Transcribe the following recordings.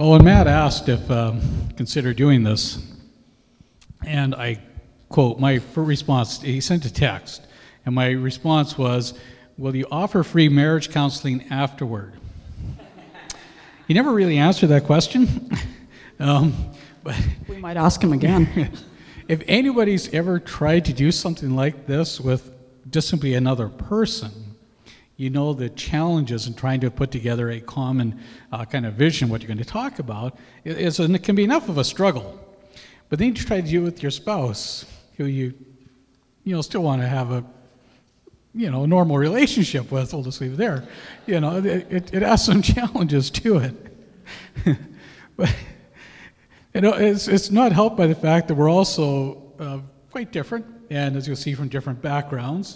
Well, when Matt asked if consider doing this, and I quote, my response, he sent a text, and my response was, will you offer free marriage counseling afterward? He never really answered that question. But we might ask him again. If anybody's ever tried to do something like this with just simply another person, you know the challenges in trying to put together a common kind of vision, what you're going to talk about, it can be enough of a struggle. But then you try to do it with your spouse, who you still want to have a normal relationship with. We'll just leave it there. It has some challenges to it. But it's not helped by the fact that we're also quite different, and as you'll see, from different backgrounds.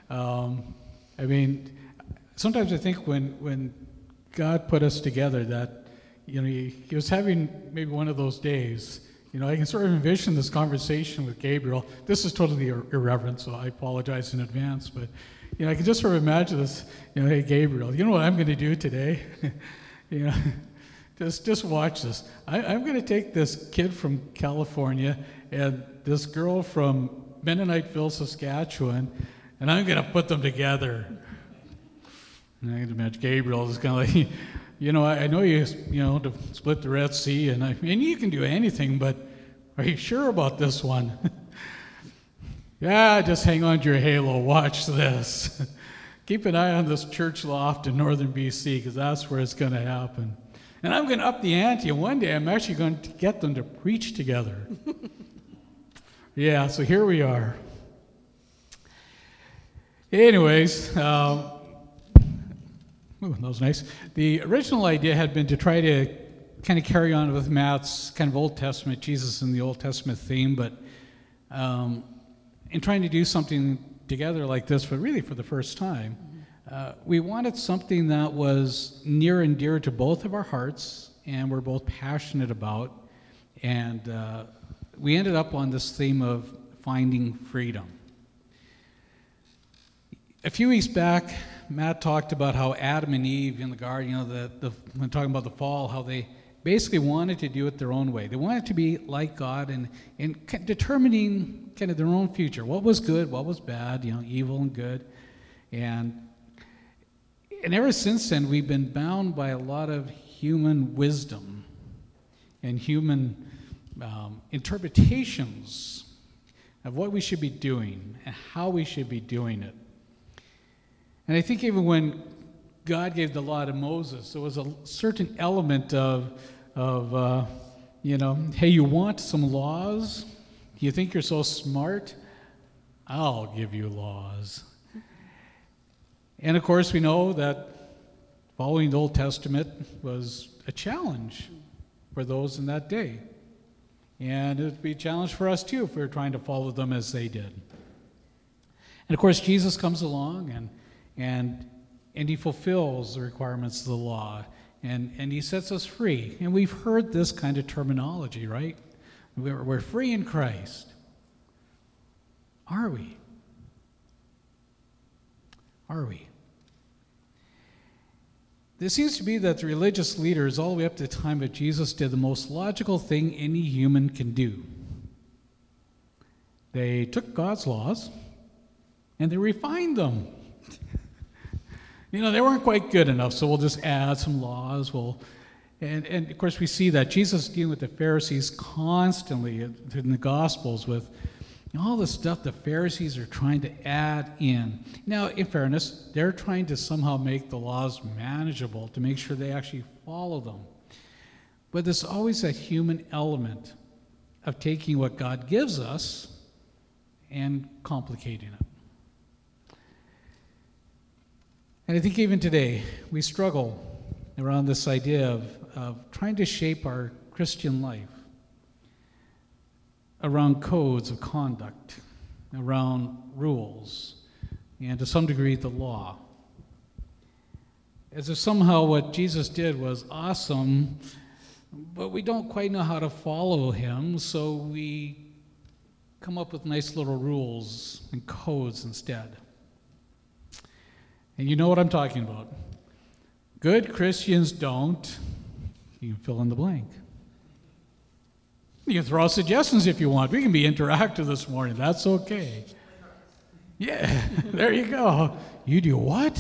Sometimes I think when God put us together that, he was having maybe one of those days. I can sort of envision this conversation with Gabriel. This is totally irreverent, so I apologize in advance. But, I can just sort of imagine this, hey, Gabriel, you know what I'm going to do today? Just watch this. I'm going to take this kid from California and this girl from Mennoniteville, Saskatchewan, and I'm going to put them together. And I can imagine Gabriel is kind of like, I know you to split the Red Sea, and you can do anything, but are you sure about this one? Yeah, just hang on to your halo. Watch this. Keep an eye on this church loft in northern BC, because that's where it's going to happen. And I'm going to up the ante, and one day I'm actually going to get them to preach together. Yeah, so here we are. Anyways, that was nice. The original idea had been to try to kind of carry on with Matt's kind of Old Testament, Jesus in the Old Testament theme, but in trying to do something together like this, but really for the first time, we wanted something that was near and dear to both of our hearts and we're both passionate about, and we ended up on this theme of finding freedom. A few weeks back, Matt talked about how Adam and Eve in the garden, when talking about the fall, how they basically wanted to do it their own way. They wanted to be like God and determining kind of their own future. What was good, what was bad, evil and good. And ever since then, we've been bound by a lot of human wisdom and human interpretations of what we should be doing and how we should be doing it. And I think even when God gave the law to Moses, there was a certain element of hey, you want some laws? You think you're so smart? I'll give you laws. And of course, we know that following the Old Testament was a challenge for those in that day. And it would be a challenge for us too if we were trying to follow them as they did. And of course, Jesus comes along and he fulfills the requirements of the law, and he sets us free. And we've heard this kind of terminology, right? We're free in Christ. Are we? Are we? It seems to be that the religious leaders, all the way up to the time of Jesus, did the most logical thing any human can do. They took God's laws and they refined them. They weren't quite good enough, so we'll just add some laws. And of course, we see that Jesus is dealing with the Pharisees constantly in the Gospels with all the stuff the Pharisees are trying to add in. Now, in fairness, they're trying to somehow make the laws manageable to make sure they actually follow them. But there's always that human element of taking what God gives us and complicating it. And I think even today, we struggle around this idea of trying to shape our Christian life around codes of conduct, around rules, and to some degree, the law. As if somehow what Jesus did was awesome, but we don't quite know how to follow him, so we come up with nice little rules and codes instead. And you know what I'm talking about. Good Christians don't You can fill in the blank. You can throw out suggestions if you want. We can be interactive this morning. That's okay. Yeah, there you go. You do what?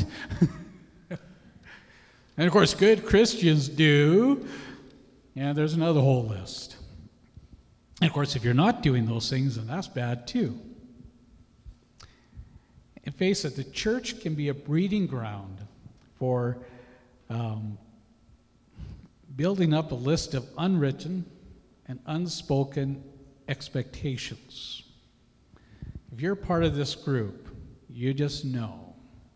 And of course, good Christians do. And there's another whole list. And of course, if you're not doing those things, then that's bad too. And face it, the church can be a breeding ground for building up a list of unwritten and unspoken expectations. If you're part of this group, you just know.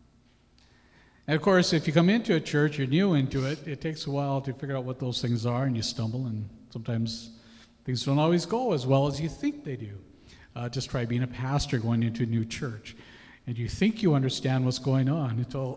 And of course, if you come into a church, you're new into it, it takes a while to figure out what those things are, and you stumble, and sometimes things don't always go as well as you think they do. Just try being a pastor going into a new church, and you think you understand what's going on until,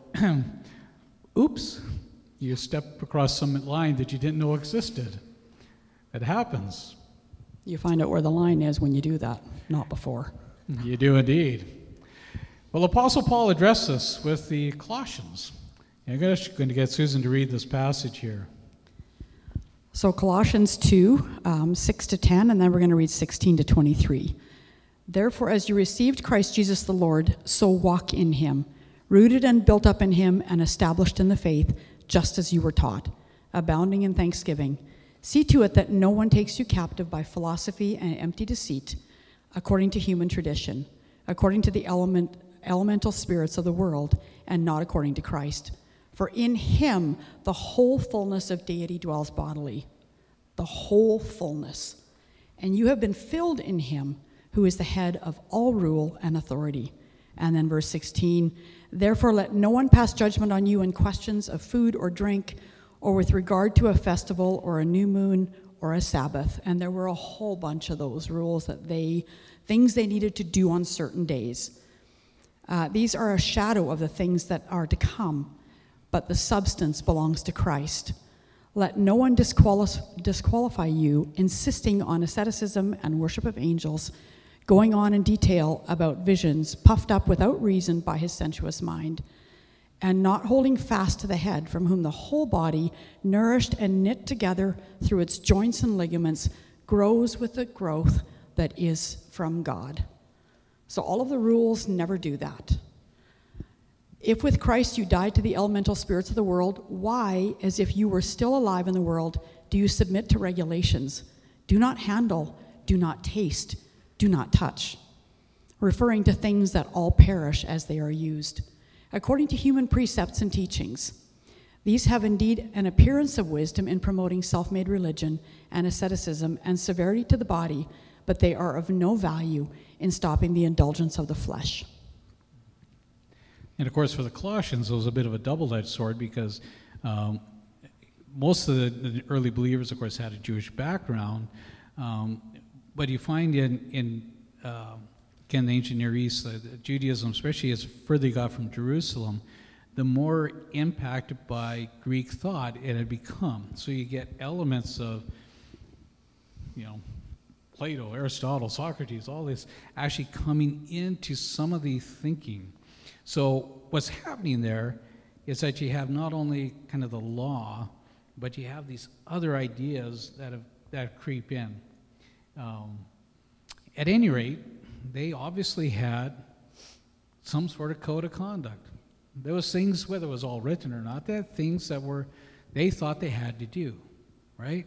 oops, you step across some line that you didn't know existed. It happens. You find out where the line is when you do that, not before. You do indeed. Well, Apostle Paul addressed this with the Colossians. I'm going to get Susan to read this passage here. So Colossians 2, 6 to 10, and then we're going to read 16 to 23. Therefore, as you received Christ Jesus the Lord, so walk in him, rooted and built up in him and established in the faith, just as you were taught, abounding in thanksgiving. See to it that no one takes you captive by philosophy and empty deceit, according to human tradition, according to the elemental spirits of the world, and not according to Christ. For in him the whole fullness of deity dwells bodily, the whole fullness. And you have been filled in him, who is the head of all rule and authority. And then verse 16, therefore let no one pass judgment on you in questions of food or drink, or with regard to a festival or a new moon or a Sabbath. And there were a whole bunch of those rules things they needed to do on certain days. These are a shadow of the things that are to come, but the substance belongs to Christ. Let no one disqualify you, insisting on asceticism and worship of angels, going on in detail about visions, puffed up without reason by his sensuous mind, and not holding fast to the head, from whom the whole body, nourished and knit together through its joints and ligaments, grows with the growth that is from God. So all of the rules never do that. If with Christ you died to the elemental spirits of the world, why, as if you were still alive in the world, do you submit to regulations? Do not handle, do not taste, do not touch, referring to things that all perish as they are used, according to human precepts and teachings. These have indeed an appearance of wisdom in promoting self-made religion and asceticism and severity to the body, but they are of no value in stopping the indulgence of the flesh. And of course, for the Colossians, it was a bit of a double-edged sword because most of the early believers, of course, had a Jewish background. But you find in again, the ancient Near East, Judaism, especially as further you got from Jerusalem, the more impacted by Greek thought it had become. So you get elements of, Plato, Aristotle, Socrates, all this actually coming into some of the thinking. So what's happening there is that you have not only kind of the law, but you have these other ideas that creep in. At any rate, they obviously had some sort of code of conduct. There was things, whether it was all written or not, they had things that they thought they had to do, right?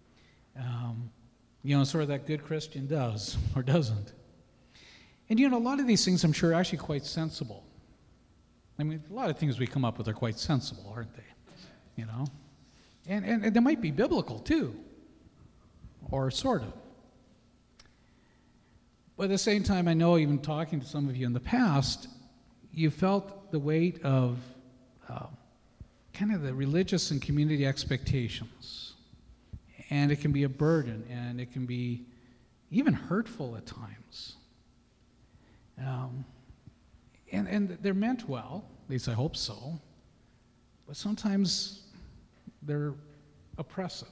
Sort of that good Christian does or doesn't. And a lot of these things I'm sure are actually quite sensible. I mean, a lot of things we come up with are quite sensible, aren't they? And they might be biblical too, or sort of. But at the same time, I know even talking to some of you in the past, you felt the weight of kind of the religious and community expectations. And it can be a burden, and it can be even hurtful at times. And they're meant well, at least I hope so, but sometimes they're oppressive.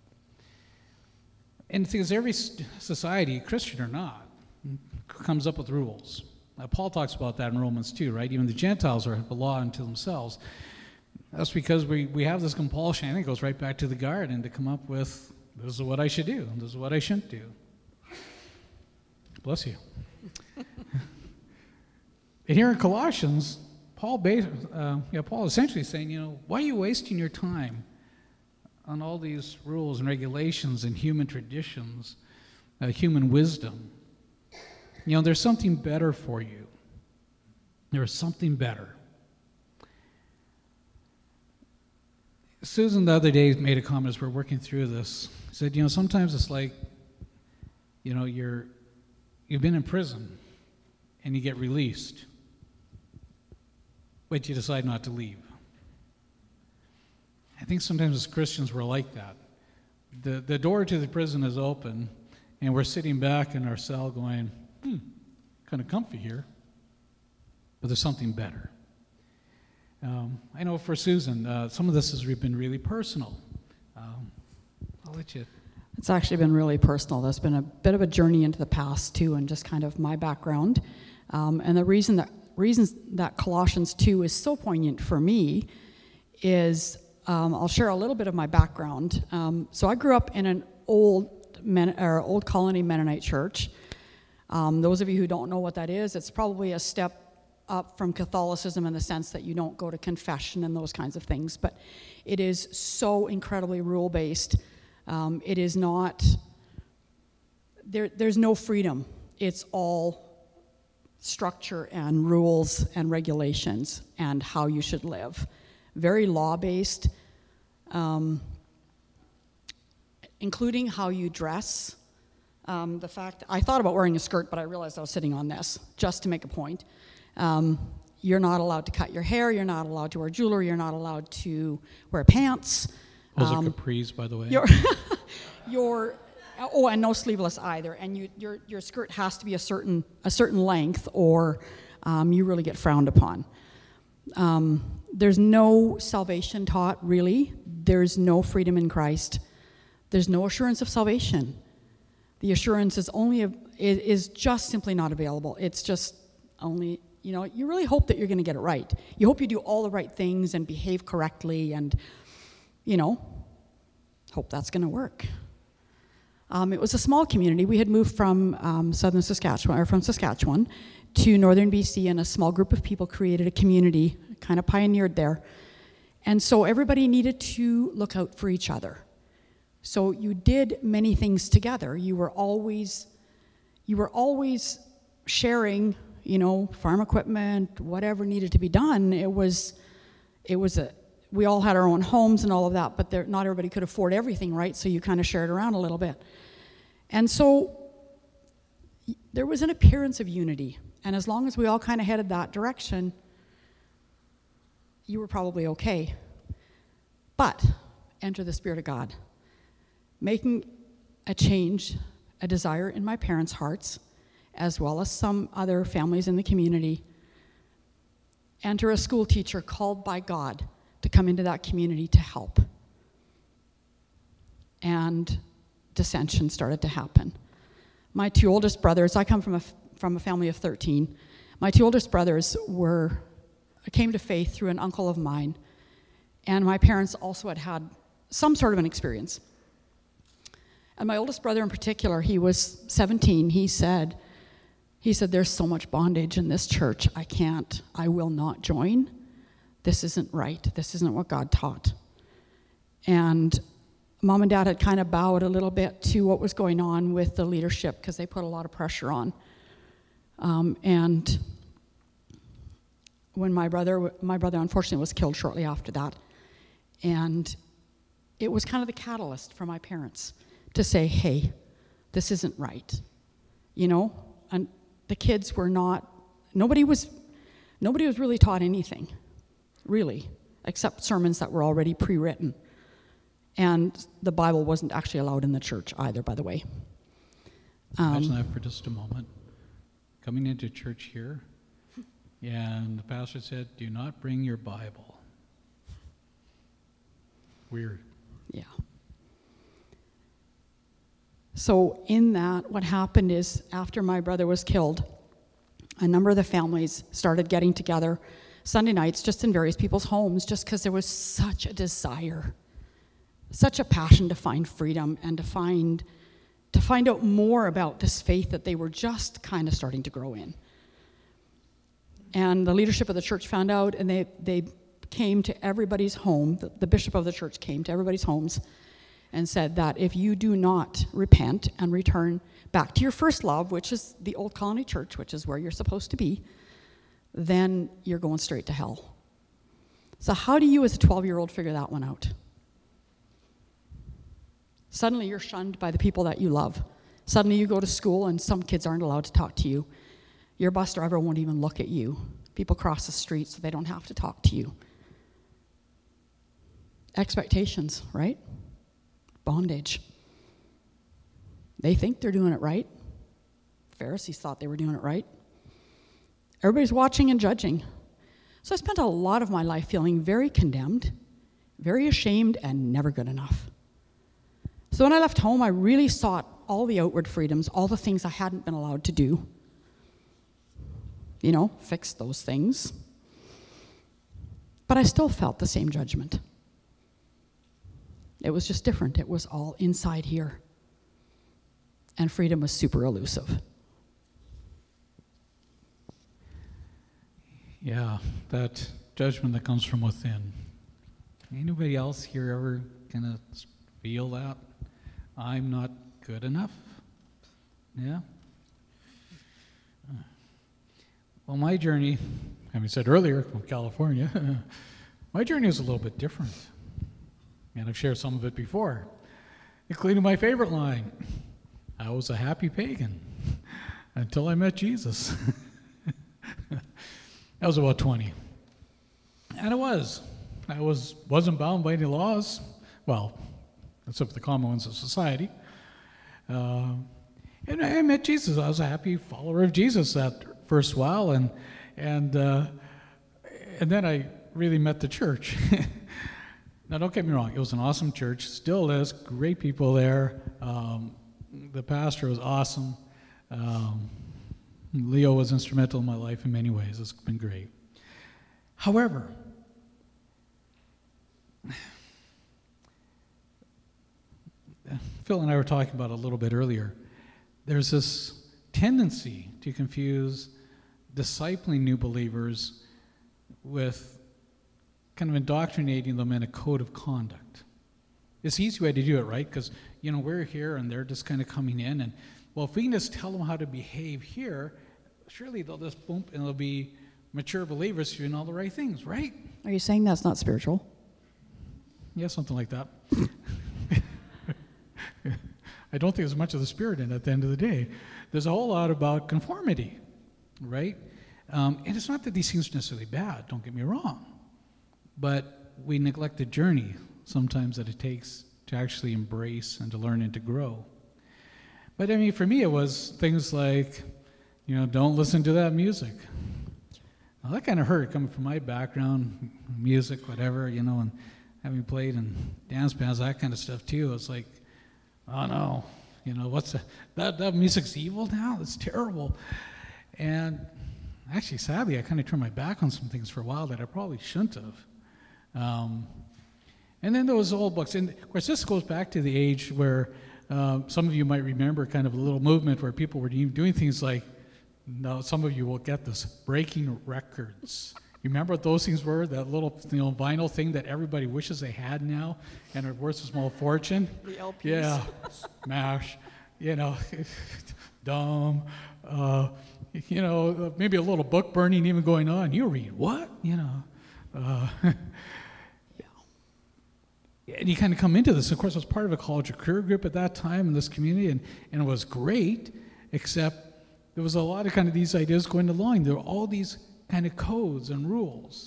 And because every society, Christian or not, comes up with rules. Paul talks about that in Romans 2, right? Even the Gentiles are the law unto themselves. That's because we have this compulsion. I think it goes right back to the garden to come up with, this is what I should do, this is what I shouldn't do. Bless you. And here in Colossians, Paul is essentially saying, why are you wasting your time on all these rules and regulations and human traditions, human wisdom? There's something better for you. There is something better. Susan the other day made a comment as we're working through this. Said, sometimes it's like, you've been in prison and you get released, but you decide not to leave. I think sometimes as Christians we're like that. The door to the prison is open and we're sitting back in our cell going, kind of comfy here, but there's something better. I know for Susan, some of this has been really personal. I'll let you. It's actually been really personal. There's been a bit of a journey into the past, too, and just kind of my background. And the reasons that Colossians 2 is so poignant for me is, I'll share a little bit of my background. So I grew up in an old colony Mennonite church. Those of you who don't know what that is, it's probably a step up from Catholicism in the sense that you don't go to confession and those kinds of things, but it is so incredibly rule-based. It is not, there's no freedom. It's all structure and rules and regulations and how you should live. Very law-based, including how you dress. The fact, I thought about wearing a skirt, but I realized I was sitting on this, just to make a point. You're not allowed to cut your hair, you're not allowed to wear jewelry, you're not allowed to wear pants. Those are capris, by the way. And no sleeveless either. And your skirt has to be a certain length, or you really get frowned upon. There's no salvation taught, really. There's no freedom in Christ. There's no assurance of salvation. The assurance is just simply not available. It's just only, you really hope that you're going to get it right. You hope you do all the right things and behave correctly and, hope that's going to work. It was a small community. We had moved from Saskatchewan to northern BC, and a small group of people created a community, kind of pioneered there. And so everybody needed to look out for each other. So you did many things together. You were always sharing, farm equipment, whatever needed to be done. We all had our own homes and all of that, but not everybody could afford everything, right? So you kind of shared around a little bit. And so there was an appearance of unity. And as long as we all kind of headed that direction, you were probably okay. But enter the Spirit of God, making a change, a desire in my parents' hearts, as well as some other families in the community. Enter a school teacher called by God to come into that community to help. And dissension started to happen. My two oldest brothers, I come from a family of 13. My two oldest brothers came to faith through an uncle of mine, and my parents also had some sort of an experience. And my oldest brother in particular, he was 17, he said, there's so much bondage in this church, I will not join. This isn't right. This isn't what God taught. And Mom and Dad had kind of bowed a little bit to what was going on with the leadership because they put a lot of pressure on. And when my brother unfortunately was killed shortly after that, and it was kind of the catalyst for my parents to say, hey, this isn't right. And the kids were not, nobody was really taught anything, really, except sermons that were already pre-written. And the Bible wasn't actually allowed in the church either, by the way. Imagine that for just a moment. Coming into church here, and the pastor said, do not bring your Bible. Weird. Yeah. So in that, what happened is after my brother was killed, a number of the families started getting together. Sunday nights just in various people's homes, just because there was such a desire, such a passion to find freedom and to find out more about this faith that they were just kind of starting to grow in. And the leadership of the church found out, and they came to everybody's home. The bishop of the church came to everybody's homes and said that if you do not repent and return back to your first love, which is the Old Colony Church, which is where you're supposed to be, then you're going straight to hell. So how do you as a 12-year-old figure that one out? Suddenly you're shunned by the people that you love. Suddenly you go to school and some kids aren't allowed to talk to you. Your bus driver won't even look at you. People cross the street so they don't have to talk to you. Expectations, right? Bondage. They think they're doing it right. Pharisees thought they were doing it right. Everybody's watching and judging. So I spent a lot of my life feeling very condemned, very ashamed, and never good enough. So when I left home, I really sought all the outward freedoms, all the things I hadn't been allowed to do. Fix those things. But I still felt the same judgment. It was just different. It was all inside here. And freedom was super elusive. Yeah, that judgment that comes from within. Anybody else here ever kind of feel that? I'm not good enough? Yeah? Well, my journey, having said earlier, from California, my journey was a little bit different. And I've shared some of it before, including my favorite line. I was a happy pagan until I met Jesus. I was about 20. And I wasn't bound by any laws. Well, except for the common ones of society. And I met Jesus. I was a happy follower of Jesus that first while, and then I really met the church. Now, don't get me wrong. It was an awesome church. Still is. Great people there. The pastor was awesome. Leo was instrumental in my life in many ways. It's been great. However, Phil and I were talking about it a little bit earlier. There's this tendency to confuse discipling new believers with kind of indoctrinating them in a code of conduct. It's the easy way to do it, right? Because, we're here and they're just kind of coming in. And, well, if we can just tell them how to behave here, surely they'll just boom and they'll be mature believers doing all the right things, right? Are you saying that's not spiritual? Yeah, something like that. I don't think there's much of the spirit in it at the end of the day. There's a whole lot about conformity, right? And it's not that these things are necessarily bad, don't get me wrong. But we neglect the journey sometimes that it takes to actually embrace and to learn and to grow. But for me, it was things like, don't listen to that music. Now, that kind of hurt coming from my background, music, whatever, and having played in dance bands, that kind of stuff too. It's like, oh no, what's that music's evil now? It's terrible. And actually, sadly, I kind of turned my back on some things for a while that I probably shouldn't have. And then there was old books. And of course, this goes back to the age where some of you might remember kind of a little movement where people were doing things like, now some of you will get this, breaking records. You remember what those things were? That little vinyl thing that everybody wishes they had now and are worth a small fortune? The LPs. Yeah, MASH, dumb, maybe a little book burning even going on. You read what? And you kind of come into this. Of course, I was part of a college or career group at that time in this community, and it was great, except there was a lot of kind of these ideas going along. There were all these kind of codes and rules.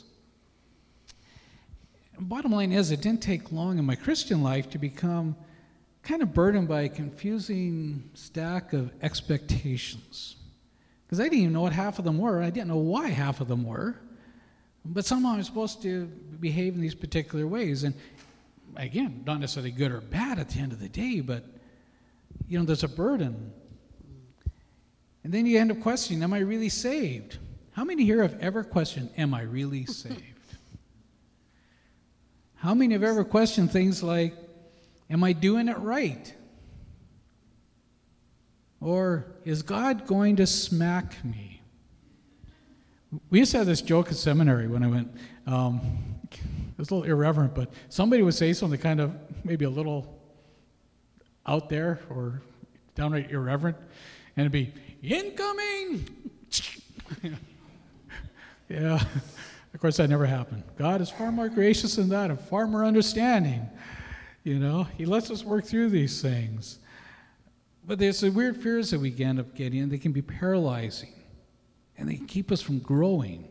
And bottom line is, it didn't take long in my Christian life to become kind of burdened by a confusing stack of expectations. Because I didn't even know what half of them were. I didn't know why half of them were. But somehow I'm supposed to behave in these particular ways. And again, not necessarily good or bad at the end of the day, but, there's a burden. And then you end up questioning, am I really saved? How many here have ever questioned, am I really saved? How many have ever questioned things like, am I doing it right? Or is God going to smack me? We used to have this joke at seminary when I went. It was a little irreverent, but somebody would say something kind of maybe a little out there or downright irreverent, and it'd be, incoming! Yeah, of course that never happened. God is far more gracious than that and far more understanding. He lets us work through these things. But there's the weird fears that we end up getting, and they can be paralyzing, and they can keep us from growing.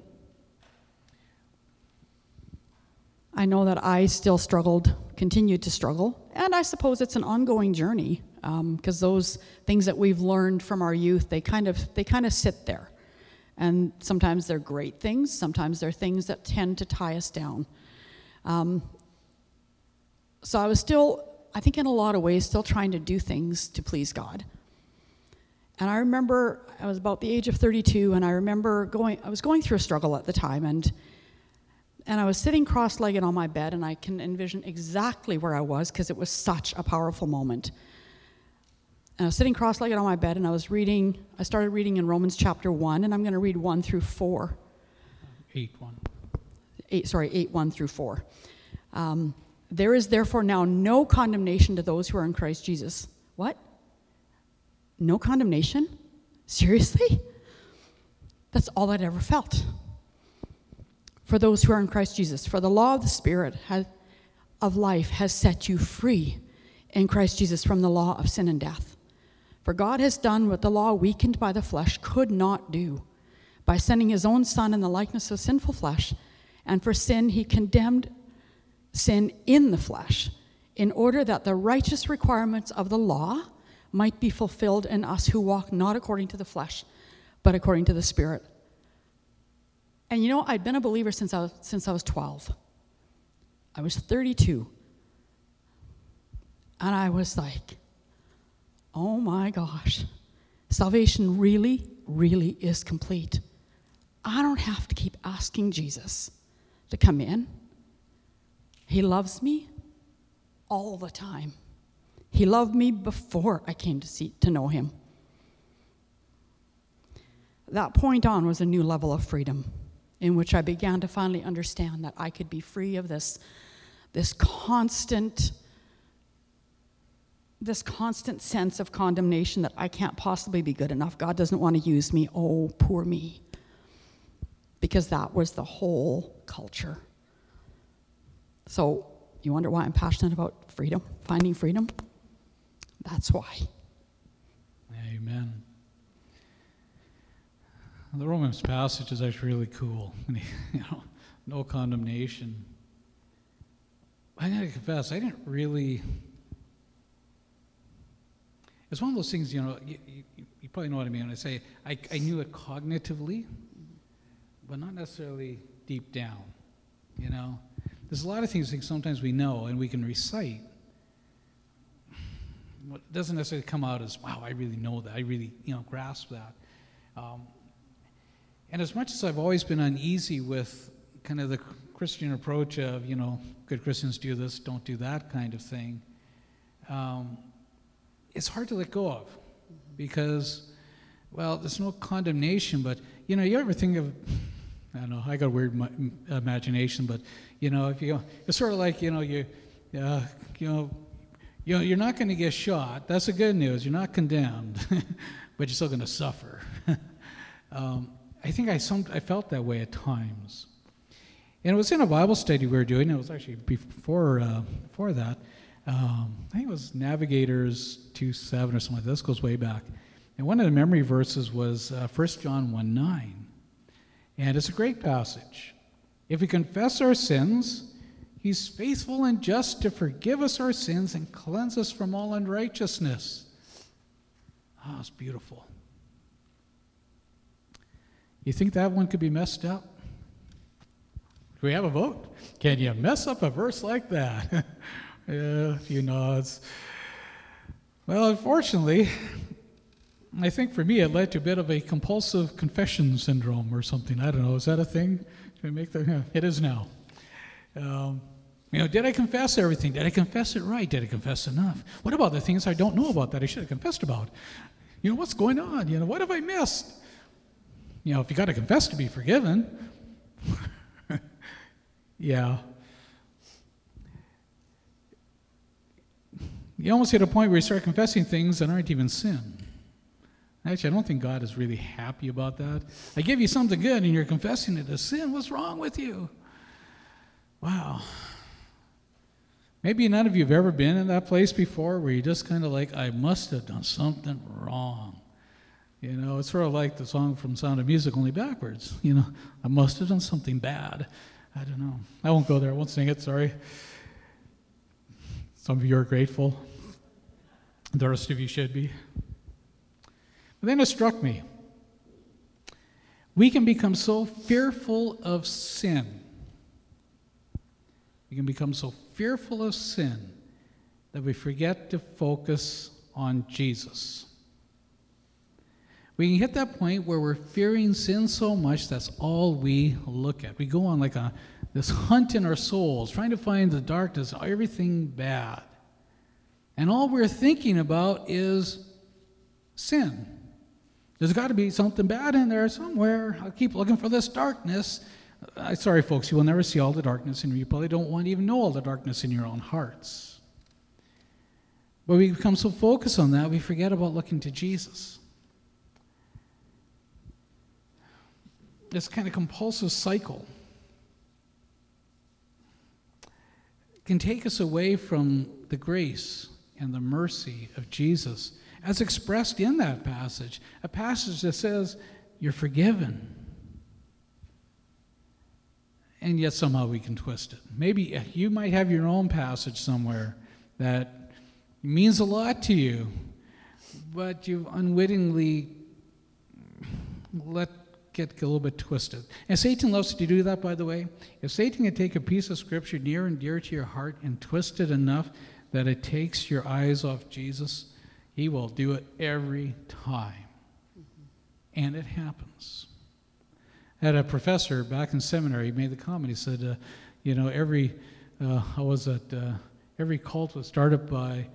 I know that I still continued to struggle, and I suppose it's an ongoing journey, because those things that we've learned from our youth, they kind of sit there. And sometimes they're great things, sometimes they're things that tend to tie us down. So I was still, I think in a lot of ways, still trying to do things to please God. And I remember I was about the age of 32, and I remember I was going through a struggle at the time, and I was sitting cross-legged on my bed, and I can envision exactly where I was because it was such a powerful moment. And I was sitting cross-legged on my bed, and I started reading in Romans chapter 1, and I'm going to read 1 through 4. 8, 1 through 4. There is therefore now no condemnation to those who are in Christ Jesus. What? No condemnation? Seriously? That's all I'd ever felt. For those who are in Christ Jesus. For the law of the Spirit of life has set you free in Christ Jesus from the law of sin and death. For God has done what the law, weakened by the flesh, could not do, by sending his own Son in the likeness of sinful flesh. And for sin, he condemned sin in the flesh, in order that the righteous requirements of the law might be fulfilled in us who walk not according to the flesh, but according to the Spirit. And I'd been a believer since I was 12. I was 32. And I was like, oh my gosh, salvation really, really is complete. I don't have to keep asking Jesus to come in. He loves me all the time. He loved me before I came to know him. That point on was a new level of freedom, in which I began to finally understand that I could be free of this constant sense of condemnation that I can't possibly be good enough. God doesn't want to use me. Oh, poor me. Because that was the whole culture. So, you wonder why I'm passionate about freedom, finding freedom? That's why. Amen. The Romans passage is actually really cool. No condemnation. I gotta confess, I didn't really. It's one of those things, you probably know what I mean when I say I knew it cognitively, but not necessarily deep down. There's a lot of things sometimes we know and we can recite. It doesn't necessarily come out as, wow, I really know that. I really, grasp that. And as much as I've always been uneasy with kind of the Christian approach of, good Christians do this, don't do that kind of thing, it's hard to let go of because, well, there's no condemnation, but, you ever think of, I don't know, I got a weird imagination, but, if it's sort of like, you're not going to get shot. That's the good news. You're not condemned, but you're still going to suffer. I think I felt that way at times. And it was in a Bible study we were doing. It was actually before that. I think it was Navigators 2:7 or something like that. This goes way back. And one of the memory verses was 1 John 1:9. And it's a great passage. If we confess our sins, he's faithful and just to forgive us our sins and cleanse us from all unrighteousness. Oh, it's beautiful. You think that one could be messed up? Do we have a vote? Can you mess up a verse like that? Yeah, a few nods. Well, unfortunately, I think for me it led to a bit of a compulsive confession syndrome or something. I don't know. Is that a thing? Can I make that? Yeah, it is now. Did I confess everything? Did I confess it right? Did I confess enough? What about the things I don't know about that I should have confessed about? What's going on? What have I missed? If you got to confess to be forgiven. Yeah. You almost hit a point where you start confessing things that aren't even sin. Actually, I don't think God is really happy about that. I give you something good and you're confessing it as sin. What's wrong with you? Wow. Maybe none of you have ever been in that place before where you just kind of like, I must have done something wrong. It's sort of like the song from Sound of Music, only backwards. I must have done something bad. I don't know. I won't go there. I won't sing it, sorry. Some of you are grateful. The rest of you should be. But then it struck me. We can become so fearful of sin. We can become so fearful of sin that we forget to focus on Jesus. We can hit that point where we're fearing sin so much that's all we look at. We go on like this hunt in our souls, trying to find the darkness, everything bad. And all we're thinking about is sin. There's got to be something bad in there somewhere. I'll keep looking for this darkness. Sorry, folks, you will never see all the darkness in you. You probably don't want to even know all the darkness in your own hearts. But we become so focused on that, we forget about looking to Jesus. This kind of compulsive cycle can take us away from the grace and the mercy of Jesus as expressed in that passage. A passage that says, you're forgiven. And yet somehow we can twist it. Maybe you might have your own passage somewhere that means a lot to you, but you've unwittingly let get a little bit twisted. And Satan loves to do that, by the way. If Satan can take a piece of scripture near and dear to your heart and twist it enough that it takes your eyes off Jesus, he will do it every time. And it happens. I had a professor back in seminary, he made the comment, he said, every cult was started by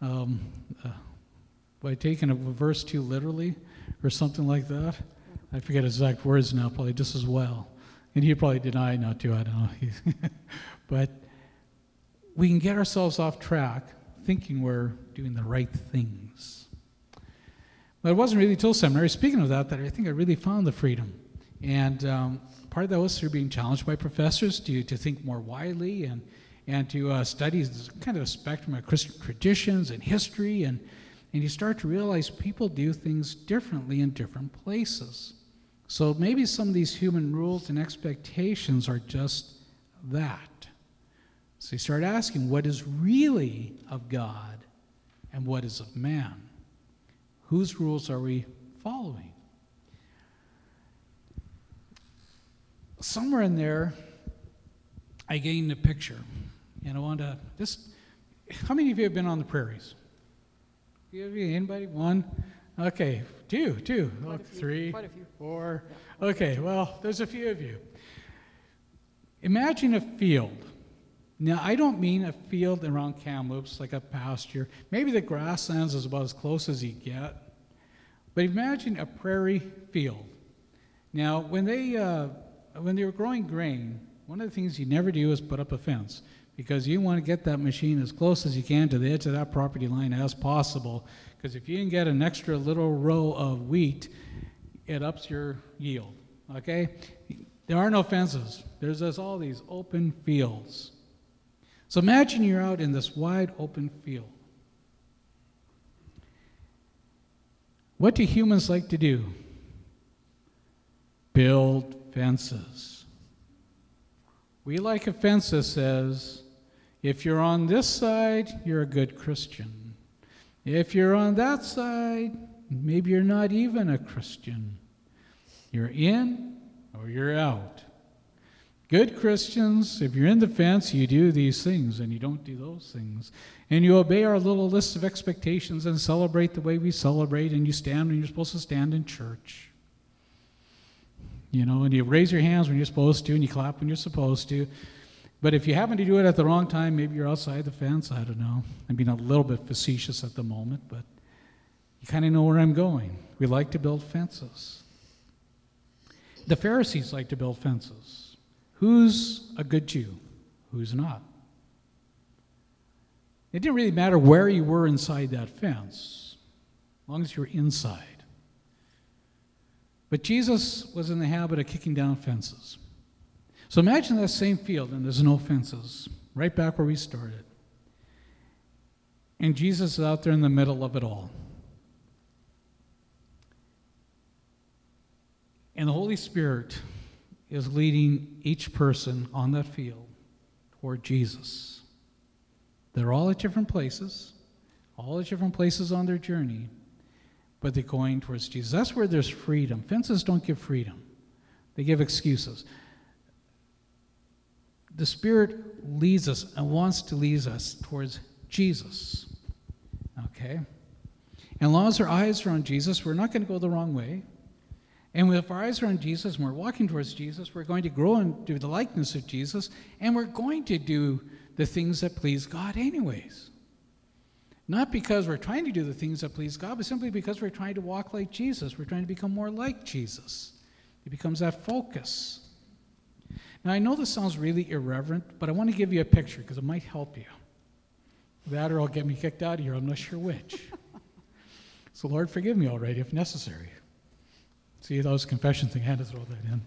taking a verse too literally or something like that. I forget exact words now, probably just as well. And he'd probably deny not to, I don't know. But we can get ourselves off track thinking we're doing the right things. But it wasn't really till seminary, speaking of that I think I really found the freedom. And part of that was through being challenged by professors to think more widely and to study kind of a spectrum of Christian traditions and history. And you start to realize people do things differently in different places. So maybe some of these human rules and expectations are just that. So you start asking what is really of God and what is of man. Whose rules are we following? Somewhere in there, I gained a picture. And I want to just, how many of you have been on the prairies? Anybody? One? Okay, two. Three, quite a few. Four. Okay, well, there's a few of you. Imagine a field. Now, I don't mean a field around Kamloops, like a pasture. Maybe the grasslands is about as close as you get. But imagine a prairie field. Now, when they were growing grain, one of the things you never do is put up a fence, because you want to get that machine as close as you can to the edge of that property line as possible, because if you can get an extra little row of wheat, it ups your yield, okay? There are no fences. There's just all these open fields. So imagine you're out in this wide open field. What do humans like to do? Build fences. We like a fence that says, if you're on this side, you're a good Christian. If you're on that side, maybe you're not even a Christian. You're in or you're out. Good Christians, if you're in the fence, you do these things and you don't do those things. And you obey our little list of expectations and celebrate the way we celebrate, and you stand when you're supposed to stand in church. And you raise your hands when you're supposed to, and you clap when you're supposed to. But if you happen to do it at the wrong time, maybe you're outside the fence, I don't know. I'm being a little bit facetious at the moment, but you kind of know where I'm going. We like to build fences. The Pharisees like to build fences. Who's a good Jew? Who's not? It didn't really matter where you were inside that fence, as long as you were inside. But Jesus was in the habit of kicking down fences. So imagine that same field, and there's no fences, right back where we started. And Jesus is out there in the middle of it all. And the Holy Spirit is leading each person on that field toward Jesus. They're all at different places on their journey, but they're going towards Jesus. That's where there's freedom. Fences don't give freedom. They give excuses. The Spirit leads us and wants to lead us towards Jesus. Okay? And as long as our eyes are on Jesus, we're not going to go the wrong way. And if our eyes are on Jesus and we're walking towards Jesus, we're going to grow into the likeness of Jesus, and we're going to do the things that please God anyways. Not because we're trying to do the things that please God, but simply because we're trying to walk like Jesus. We're trying to become more like Jesus. It becomes that focus. Now, I know this sounds really irreverent, but I want to give you a picture because it might help you. That or I'll get me kicked out of here. I'm not sure which. So, Lord, forgive me already if necessary. See, that was a confession thing. I had to throw that in.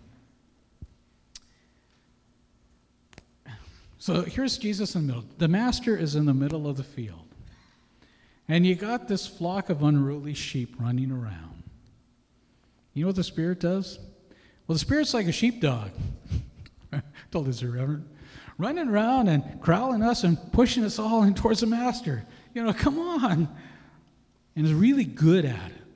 So here's Jesus in the middle. The master is in the middle of the field. And you got this flock of unruly sheep running around. You know what the Spirit does? Well, the Spirit's like a sheepdog. Told this irreverent. Running around and crowding us and pushing us all in towards the master. Come on. And is really good at it.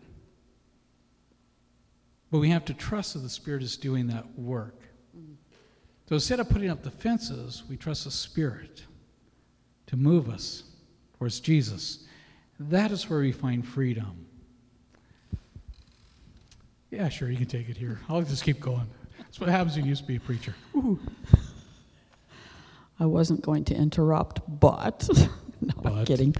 But we have to trust that the Spirit is doing that work. So instead of putting up the fences, we trust the Spirit to move us towards Jesus. That is where we find freedom. Yeah, sure, you can take it here. I'll just keep going. That's what happens when you used to be a preacher. Woo-hoo. I wasn't going to interrupt, but... I'm kidding.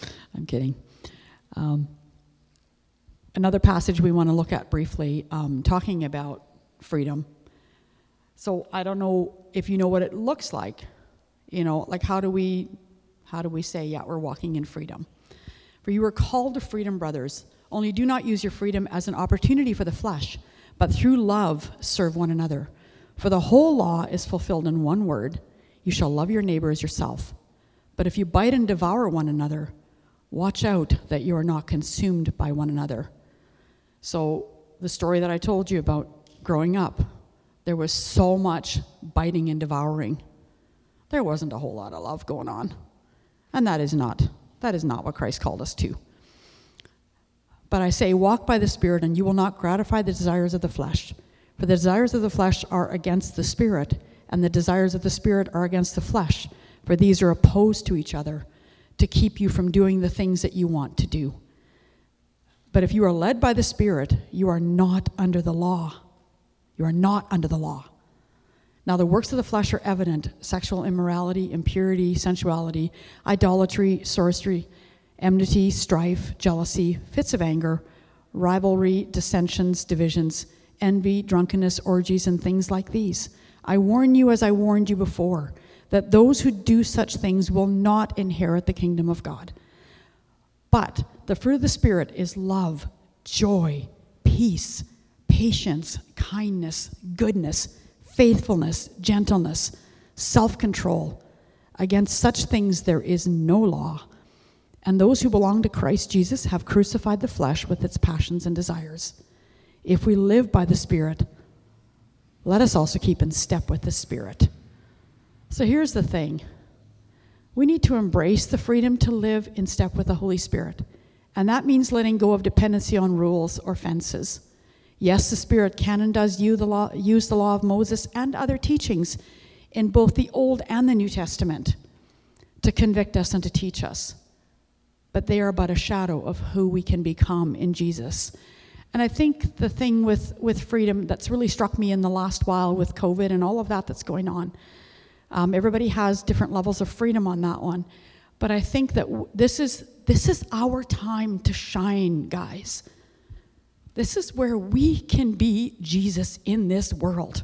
Another passage we want to look at briefly, talking about freedom. So I don't know if you know what it looks like. Like how do we say, yeah, we're walking in freedom? For you are called to freedom, brothers. Only do not use your freedom as an opportunity for the flesh, but through love serve one another. For the whole law is fulfilled in one word: you shall love your neighbor as yourself. But if you bite and devour one another, watch out that you are not consumed by one another. So the story that I told you about growing up, there was so much biting and devouring. There wasn't a whole lot of love going on. And that is not what Christ called us to. But I say, walk by the Spirit, and you will not gratify the desires of the flesh. For the desires of the flesh are against the Spirit, and the desires of the Spirit are against the flesh. For these are opposed to each other, to keep you from doing the things that you want to do. But if you are led by the Spirit, you are not under the law. You are not under the law. Now the works of the flesh are evident: sexual immorality, impurity, sensuality, idolatry, sorcery, enmity, strife, jealousy, fits of anger, rivalry, dissensions, divisions, envy, drunkenness, orgies, and things like these. I warn you, as I warned you before, that those who do such things will not inherit the kingdom of God. But the fruit of the Spirit is love, joy, peace, patience, kindness, goodness, faithfulness, gentleness, self-control. Against such things there is no law. And those who belong to Christ Jesus have crucified the flesh with its passions and desires. If we live by the Spirit, let us also keep in step with the Spirit. So here's the thing. We need to embrace the freedom to live in step with the Holy Spirit. And that means letting go of dependency on rules or fences. Yes, the Spirit can and does use the law of Moses and other teachings in both the Old and the New Testament to convict us and to teach us. But they are but a shadow of who we can become in Jesus. And I think the thing with freedom that's really struck me in the last while with COVID and all of that that's going on, everybody has different levels of freedom on that one. But I think that this is our time to shine, guys. This is where we can be Jesus in this world.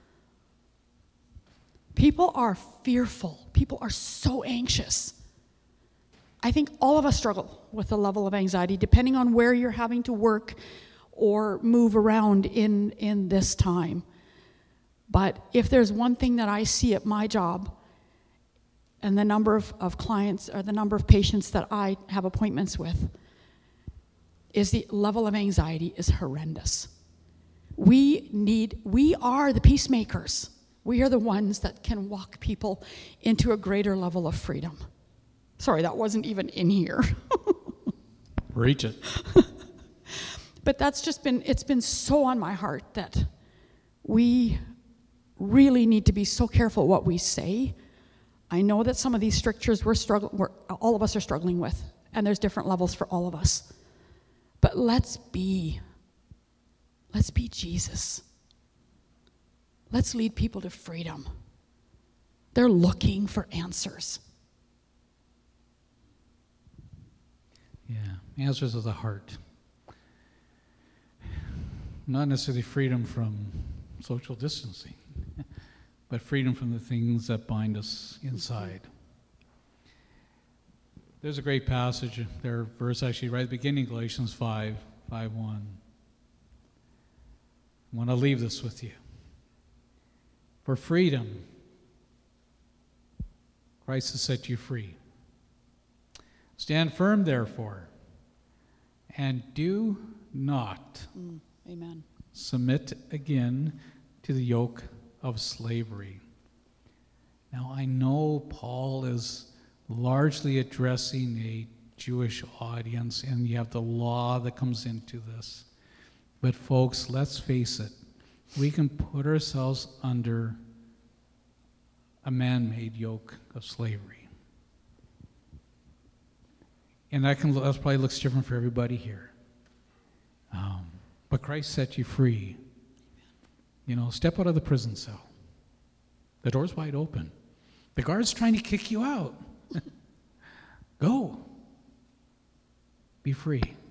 People are fearful. People are so anxious. I think all of us struggle with a level of anxiety, depending on where you're having to work or move around in this time. But if there's one thing that I see at my job, and the number of clients or the number of patients that I have appointments with, is the level of anxiety is horrendous. We are the peacemakers. We are the ones that can walk people into a greater level of freedom. Sorry, that wasn't even in here. Reach it. But it's been so on my heart that we really need to be so careful what we say. I know that some of these strictures all of us are struggling with, and there's different levels for all of us. But let's be Jesus. Let's lead people to freedom. They're looking for answers. Yeah, answers of the heart. Not necessarily freedom from social distancing, but freedom from the things that bind us inside. There's a great passage, there, verse actually right at the beginning, Galatians 5:1. I want to leave this with you. For freedom, Christ has set you free. Stand firm, therefore, and do not Amen. submit again to the yoke of slavery. Now, I know Paul is largely addressing a Jewish audience, and you have the law that comes into this. But folks, let's face it, we can put ourselves under a man-made yoke of slavery. And that probably looks different for everybody here. But Christ set you free. You know, step out of the prison cell. The door's wide open. The guard's trying to kick you out. Go. Be free.